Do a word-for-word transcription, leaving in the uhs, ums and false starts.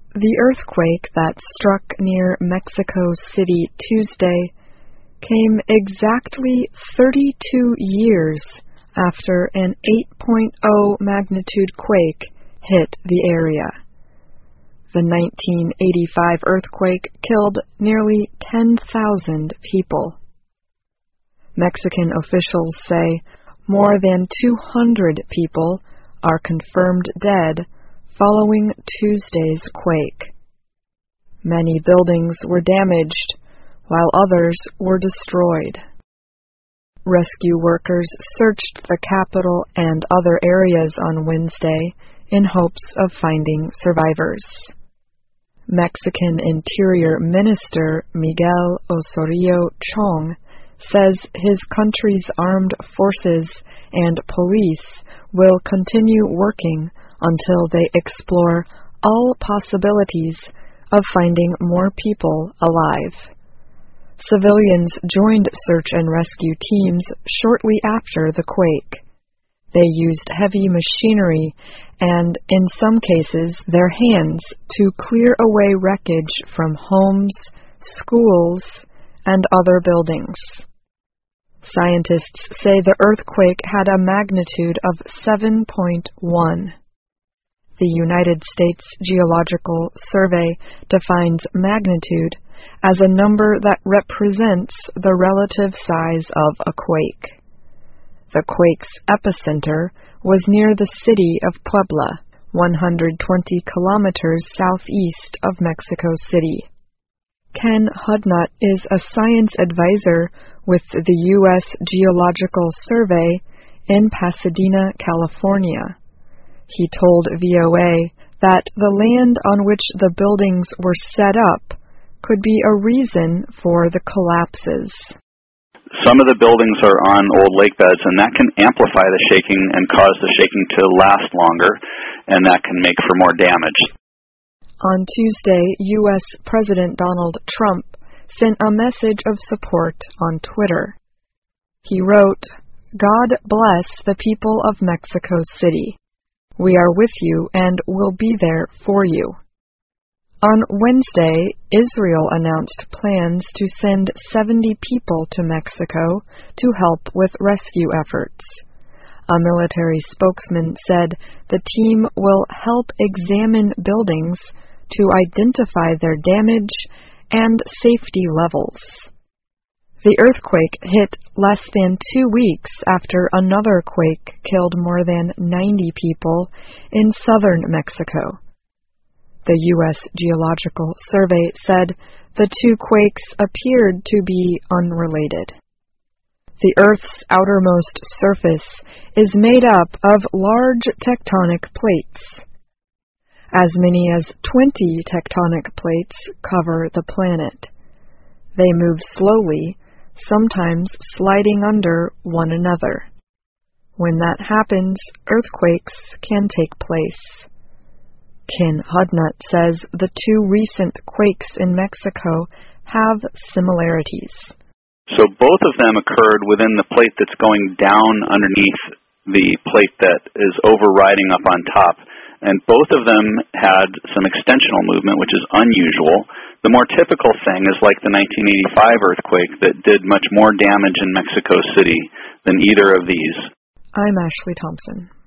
The earthquake that struck near Mexico City Tuesday came exactly thirty-two years after an eight point oh magnitude quake hit the area. The nineteen eighty-five earthquake killed nearly ten thousand people. Mexican officials say more than two hundred people are confirmed dead following Tuesday's quake. Many buildings were damaged, while others were destroyed. Rescue workers searched the capital and other areas on Wednesday in hopes of finding survivors. Mexican Interior Minister Miguel Osorio Chong says his country's armed forces and police will continue working until they explore all possibilities of finding more people alive. Civilians joined search and rescue teams shortly after the quake. They used heavy machinery and, in some cases, their hands to clear away wreckage from homes, schools, and other buildings. Scientists say the earthquake had a magnitude of seven point one. The United States Geological Survey defines magnitude as a number that represents the relative size of a quake. The quake's epicenter was near the city of Puebla, one hundred twenty kilometers southeast of Mexico City. Ken Hudnut is a science advisor with the U S Geological Survey in Pasadena, California. He told V O A that the land on which the buildings were set up could be a reason for the collapses. Some of the buildings are on old lake beds, and that can amplify the shaking and cause the shaking to last longer, and that can make for more damage. On Tuesday, U S President Donald Trump sent a message of support on Twitter. He wrote, "God bless the people of Mexico City. We are with you and will be there for you." On Wednesday, Israel announced plans to send seventy people to Mexico to help with rescue efforts. A military spokesman said the team will help examine buildings to identify their damage and safety levels. The earthquake hit less than two weeks after another quake killed more than ninety people in southern Mexico. The U S Geological Survey said the two quakes appeared to be unrelated. The Earth's outermost surface is made up of large tectonic plates. As many as twenty tectonic plates cover the planet. They move slowly, sometimes sliding under one another. When that happens, earthquakes can take place. Ken Hudnut says the two recent quakes in Mexico have similarities. So both of them occurred within the plate that's going down underneath the plate that is overriding up on top. And both of them had some extensional movement, which is unusual. The more typical thing is like the nineteen eighty-five earthquake that did much more damage in Mexico City than either of these. I'm Ashley Thompson.